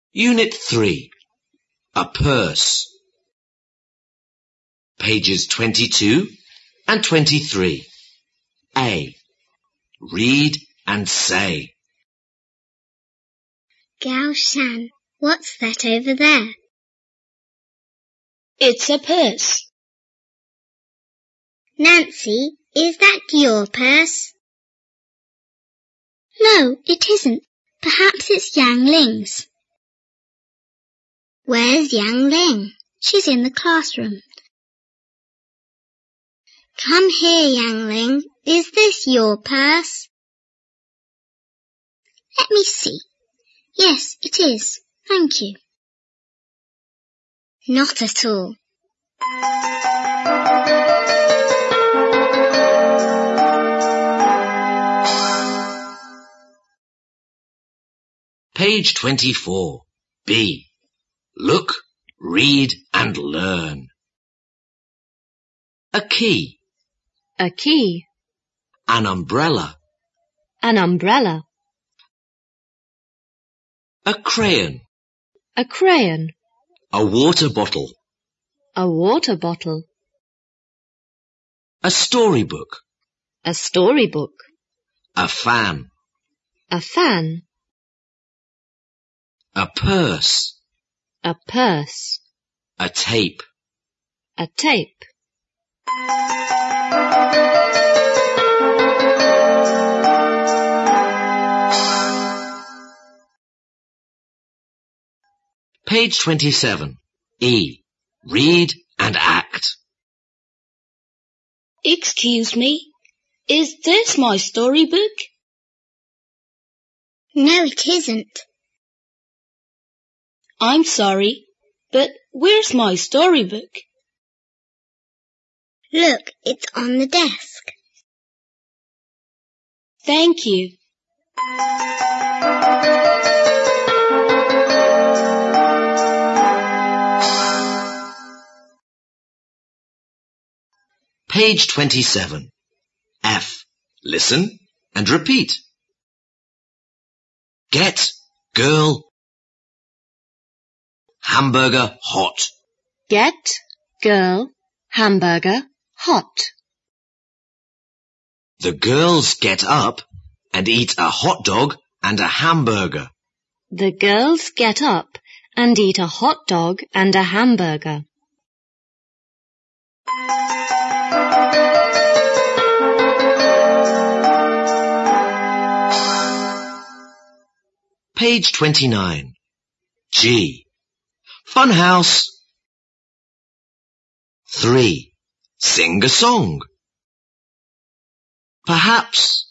Unit 3. A purse. Pages 22 and 23. A. Read and say. Gao Shan, what's that over there? It's a purse. Nancy, is that your purse? No, it isn't. Perhaps it's Yang Ling's. Where's Yang Ling? She's in the classroom. Come here, Yang Ling. Is this your purse? Let me see. Yes, it is. Thank you. Not at all. Page 24. B. Look, read and learn. A key. A key. An umbrella. An umbrella. A crayon. A crayon. A water bottle. A water bottle. A storybook. A storybook. A fan. A fan. A purse. A purse. A tape. A tape. Page 27. E. Read and act. Excuse me, is this my storybook? No, it isn't. I'm sorry, but where's my storybook? Look, it's on the desk. Thank you. Page 27. F. Listen and repeat. Get, girl, hamburger hot. Get, girl, hamburger, hot. The girls get up and eat a hot dog and a hamburger. The girls get up and eat a hot dog and a hamburger. Page 29. G. Funhouse. 3. Sing a song. Perhaps